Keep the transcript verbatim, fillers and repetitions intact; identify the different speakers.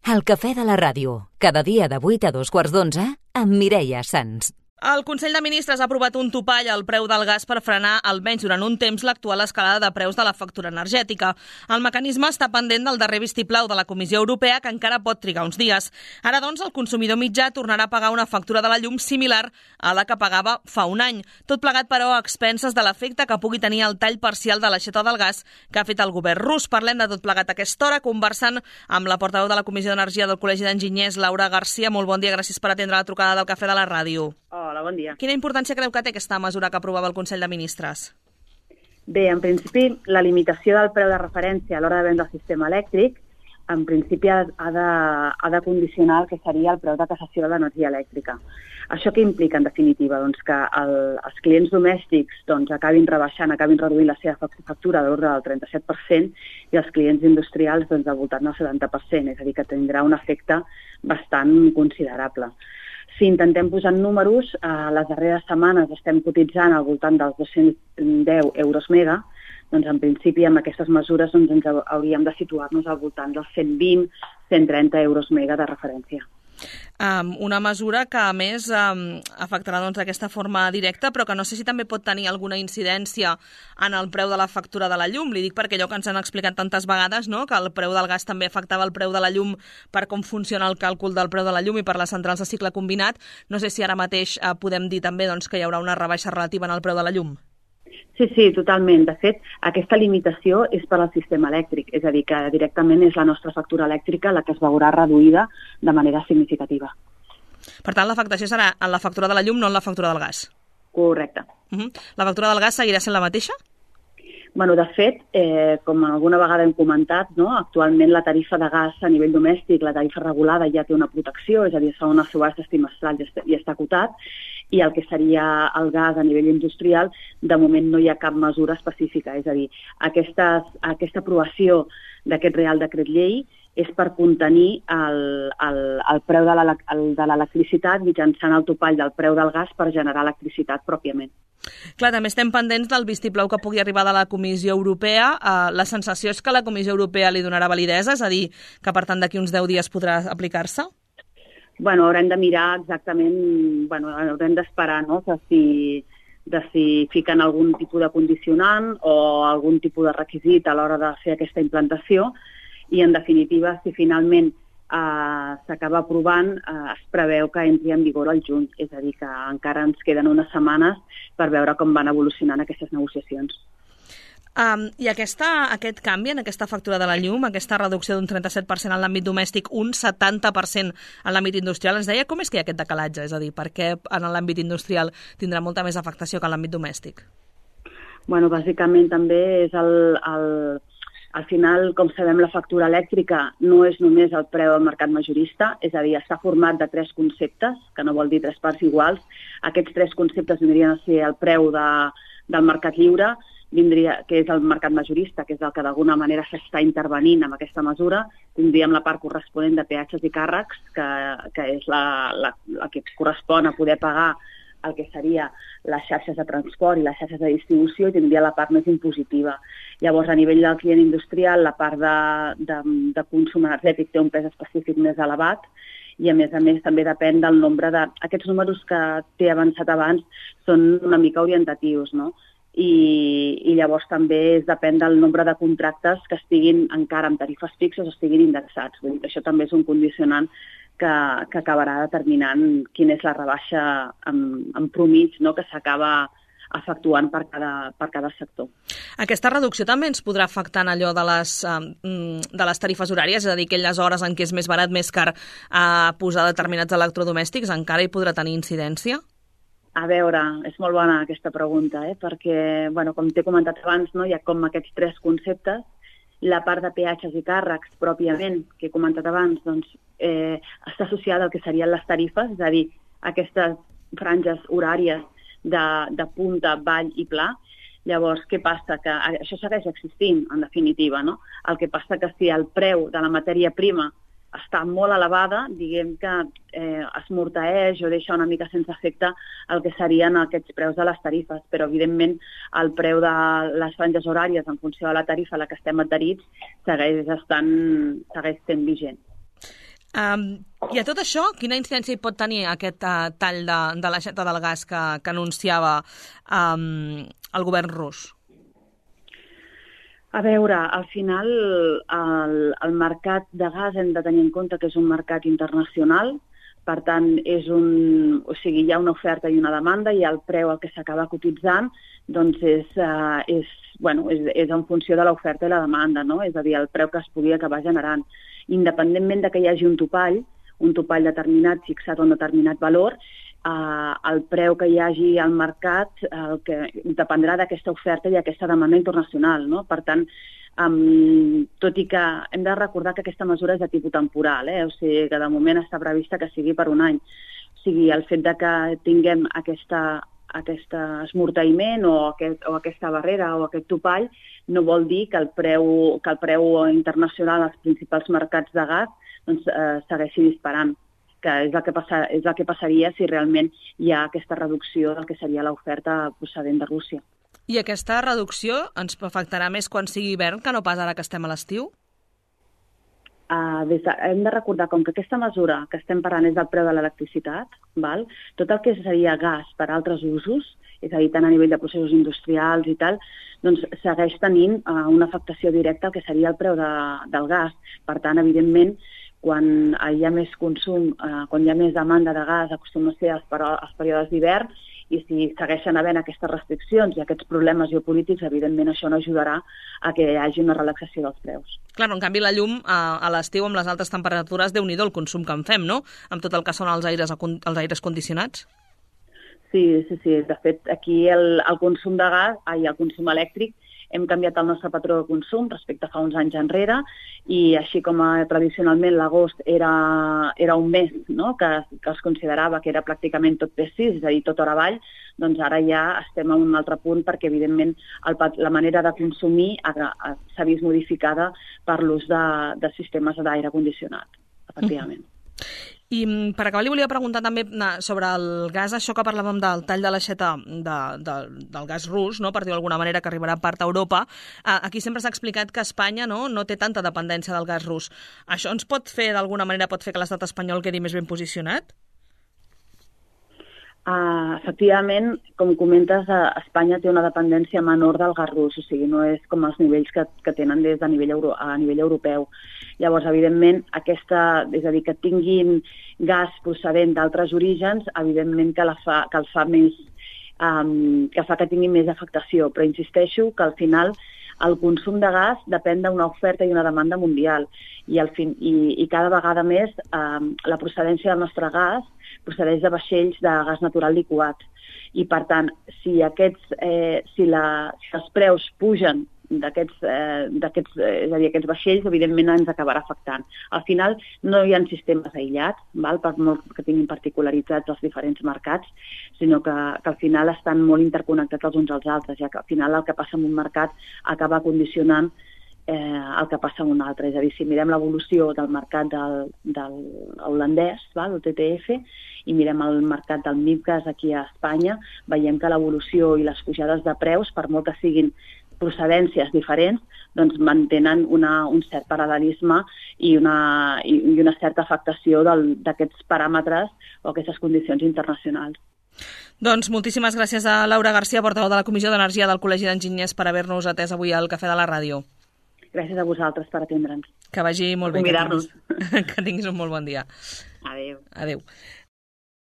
Speaker 1: El cafè de la ràdio, cada dia de vuit a dos quarts d'onze, amb Mireia Sans.
Speaker 2: El Consell de Ministres ha aprovat un topall al preu del gas per frenar, almenys durant un temps, l'actual escalada de preus de la factura energètica. El mecanisme està pendent del darrer vistiplau de la Comissió Europea, que encara pot trigar uns dies. Ara, doncs, el consumidor mitjà tornarà a pagar una factura de la llum similar a la que pagava fa un any. Tot plegat, però, a expenses de l'efecte que pugui tenir el tall parcial de l'aixeta del gas que ha fet el govern rus. Parlem de tot plegat a aquesta hora, conversant amb la portaveu de la Comissió d'Energia del Col·legi d'Enginyers, Laura Garcia. Molt bon dia, gràcies per atendre la trucada del Cafè de la Ràdio.
Speaker 3: Hola, bon dia.
Speaker 2: Quina importància creu que té aquesta mesura que aprovava el Consell de Ministres?
Speaker 3: Bé, en principi, la limitació del preu de referència a l'hora de vendre el sistema elèctric, en principi ha de, ha de condicionar el que seria el preu de tasació de l'energia elèctrica. Això què implica, en definitiva? Doncs que el, els clients domèstics doncs, acabin rebaixant, acabin reduint la seva factura de l'ordre del trenta-set per cent i els clients industrials doncs, al voltant del setanta per cent, és a dir, que tindrà un efecte bastant considerable. Si intentem posar números, eh, les darreres setmanes estem cotitzant al voltant dels dos-cents deu euros mega, doncs en principi amb aquestes mesures doncs, ens hauríem de situar-nos al voltant dels cent vint a cent trenta euros mega de referència.
Speaker 2: Um, una mesura que, a més, um, afectarà doncs, d'aquesta forma directa, però que no sé si també pot tenir alguna incidència en el preu de la factura de la llum. Li dic perquè allò que ens han explicat tantes vegades, no?, que el preu del gas també afectava el preu de la llum per com funciona el càlcul del preu de la llum i per les centrals de cicle combinat. No sé si ara mateix uh, podem dir també doncs, que hi haurà una rebaixa relativa en el preu de la llum.
Speaker 3: Sí, sí, totalment. De fet, aquesta limitació és per al sistema elèctric, és a dir, que directament és la nostra factura elèctrica la que es veurà reduïda de manera significativa.
Speaker 2: Per tant, l'afectació serà en la factura de la llum, no en la factura del gas.
Speaker 3: Correcte.
Speaker 2: Uh-huh. La factura del gas seguirà sent la mateixa?
Speaker 3: Bueno, de fet, eh, com alguna vegada hem comentat, no? Actualment la tarifa de gas a nivell domèstic, la tarifa regulada ja té una protecció, és a dir, segons les subhastes trimestrals ja està acotat, i el que seria el gas a nivell industrial, de moment no hi ha cap mesura específica. És a dir, aquestes, aquesta aprovació d'aquest Real Decret Llei és per contenir el, el, el preu de l'electricitat mitjançant el topall del preu del gas per generar electricitat pròpiament.
Speaker 2: Clar, també estem pendents del vistiplau que pugui arribar de la Comissió Europea. Uh, la sensació és que la Comissió Europea li donarà validesa, és a dir, que per tant d'aquí uns deu dies podrà aplicar-se?
Speaker 3: Bueno, haurem de mirar exactament, bueno, haurem d'esperar, no?, que si, de si fiquen algun tipus de condicionant o algun tipus de requisit a l'hora de fer aquesta implantació i, en definitiva, si finalment eh, s'acaba aprovant, eh, es preveu que entri en vigor al juny, és a dir, que encara ens queden unes setmanes per veure com van evolucionant aquestes negociacions.
Speaker 2: Um, I aquesta, aquest canvi en aquesta factura de la llum, aquesta reducció d'un trenta-set per cent en l'àmbit domèstic, un setanta per cent en l'àmbit industrial, ens deia com és que hi ha aquest decalatge? És a dir, per què en l'àmbit industrial tindrà molta més afectació que en l'àmbit domèstic?
Speaker 3: Bueno, bàsicament també és el, el... Al final, com sabem, la factura elèctrica no és només el preu del mercat majorista, és a dir, està format de tres conceptes, que no vol dir tres parts iguals. Aquests tres conceptes vindrien a ser el preu de, del mercat lliure, vindria, que és el mercat majorista, que és el que d'alguna manera s'està intervenint amb aquesta mesura. Tindríem la part corresponent de peatges i càrrecs, que, que és la, la, la que correspon a poder pagar el que seria les xarxes de transport i les xarxes de distribució, i tindria la part més impositiva. Llavors, a nivell del client industrial, la part de, de, de consum energètic té un pes específic més elevat, i a més a més també depèn del nombre de... Aquests números que t'he avançat abans són una mica orientatius, no? I, i llavors també es depèn del nombre de contractes que estiguin encara amb tarifes fixes o estiguin indexats. Vull dir que això també és un condicionant que, que acabarà determinant quina és la rebaixa en, en promig, no?, que s'acaba efectuant per cada, per cada sector.
Speaker 2: Aquesta reducció també ens podrà afectar en allò de les, de les tarifes horàries, és a dir, aquelles hores en què és més barat, més car a posar determinats electrodomèstics, encara hi podrà tenir incidència?
Speaker 3: A veure, és molt bona aquesta pregunta, eh? Perquè, bueno, com t'he comentat abans, no, hi ha com aquests tres conceptes. La part de peatges i càrrecs, pròpiament, que he comentat abans, doncs, eh, està associada al que serien les tarifes, és a dir, aquestes franges horàries de, de punta, vall i pla. Llavors, què passa? Que això segueix existint, en definitiva, no? El que passa que si el preu de la matèria prima està molt elevada, diguem que eh, esmorteeix o deixa una mica sense efecte el que serien aquests preus de les tarifes, però evidentment el preu de les franges horàries en funció de la tarifa a la que estem adherits segueix estant, segueix sent vigent.
Speaker 2: Um, I a tot això, quina incidència hi pot tenir aquest uh, tall de, de l'aixeta del gas que, que anunciava um, el govern rus?
Speaker 3: A veure, al final el, el mercat de gas hem de tenir en compte que és un mercat internacional, per tant, és un, o sigui, hi ha una oferta i una demanda i el preu al que s'acaba cotitzant doncs és, uh, és, bueno, és, és en funció de l'oferta i la demanda, no? És a dir, el preu que es podia acabar generant. Independentment de que hi hagi un topall, un topall determinat fixat a un determinat valor, uh, el preu que hi hagi al mercat el que dependrà d'aquesta oferta i aquesta demanda internacional, no? Per tant, Um, tot i que hem de recordar que aquesta mesura és de tipus temporal, eh? O sigui que de moment està prevista que sigui per un any. O sigui, el fet de que tinguem aquesta, aquest esmorteïment o, aquest, o aquesta barrera o aquest topall no vol dir que el preu, que el preu internacional als principals mercats de gas doncs, eh, segueixi disparant, que és el que, passa, és el que passaria si realment hi ha aquesta reducció del que seria l'oferta procedent de Rússia.
Speaker 2: I aquesta reducció ens afectarà més quan sigui hivern que no pas ara que estem a l'estiu?
Speaker 3: Uh, des de, hem de recordar, com que aquesta mesura que estem parlant és del preu de l'electricitat, val? Tot el que seria gas per a altres usos, és a dir, tant a nivell de processos industrials i tal, doncs segueix tenint uh, una afectació directa al que seria el preu de, del gas. Per tant, evidentment, quan hi ha més consum, uh, quan hi ha més demanda de gas, acostuma a ser als, als períodes d'hivern, i si segueixen havent aquestes restriccions i aquests problemes geopolítics, evidentment això no ajudarà a que hi hagi una relaxació dels preus.
Speaker 2: Clar, en canvi la llum a, a l'estiu amb les altes temperatures, Déu-n'hi-do el consum que en fem, no? Amb tot el que són els aires, els aires condicionats.
Speaker 3: Sí, sí, sí. De fet, aquí el, el consum de gas, ai, el consum elèctric, hem canviat el nostre patró de consum respecte a fa uns anys enrere i així com a, tradicionalment l'agost era, era un mes, no? que, que es considerava que era pràcticament tot P sis, és a dir, tot hora avall, doncs ara ja estem a un altre punt perquè evidentment el, la manera de consumir s'ha vist modificada per l'ús de, de sistemes d'aire condicionat, efectivament.
Speaker 2: I per acabar li volia preguntar també sobre el gas, això que parlàvem del tall de l'aixeta de, de, del gas rus, no? Per dir d'alguna manera que arribarà a part a Europa. Aquí sempre s'ha explicat que Espanya no, no té tanta dependència del gas rus. Això ens pot fer, d'alguna manera, pot fer que l'estat espanyol quedi més ben posicionat?
Speaker 3: Uh, efectivament, com comentes, uh, Espanya té una dependència menor del gas rus, o sigui, no és com els nivells que, que tenen des de nivell euro, a nivell europeu. Llavors, evidentment, aquesta, és a dir, que tinguin gas procedent d'altres orígens, evidentment que, la fa, que el fa més, um, que fa que tingui més afectació, però insisteixo que al final el consum de gas depèn d'una oferta i una demanda mundial i, al fin, i, i cada vegada més um, la procedència del nostre gas procedeix de vaixells de gas natural liquat. I, per tant, si, aquests, eh, si, la, si els preus pugen d'aquests, eh, d'aquests, eh, és a dir, aquests vaixells, evidentment ens acabarà afectant. Al final no hi ha sistemes aïllats, val? Per molt que tinguin particularitzats els diferents mercats, sinó que, que al final estan molt interconnectats els uns als altres, ja que al final el que passa en un mercat acaba condicionant eh, el que passa en un altre. És a dir, si mirem l'evolució del mercat del, del holandès, val? El T T F, i mirem el mercat del MIBGAS aquí a Espanya, veiem que l'evolució i les pujades de preus, per molt que siguin procedències diferents, doncs mantenen una, un cert paral·lelisme i una, i, i una certa afectació d'aquests paràmetres o aquestes condicions internacionals.
Speaker 2: Doncs moltíssimes gràcies a Laura García, portaveu de la Comissió d'Energia del Col·legi d'Enginyers, per haver-nos atès avui al Cafè de la Ràdio.
Speaker 3: Gràcies a vosaltres per atendre'ns.
Speaker 2: Que vagi molt bé.
Speaker 3: Convidar-nos.
Speaker 2: Que tinguis, que tinguis un molt bon dia.
Speaker 3: Adéu.
Speaker 2: Adéu.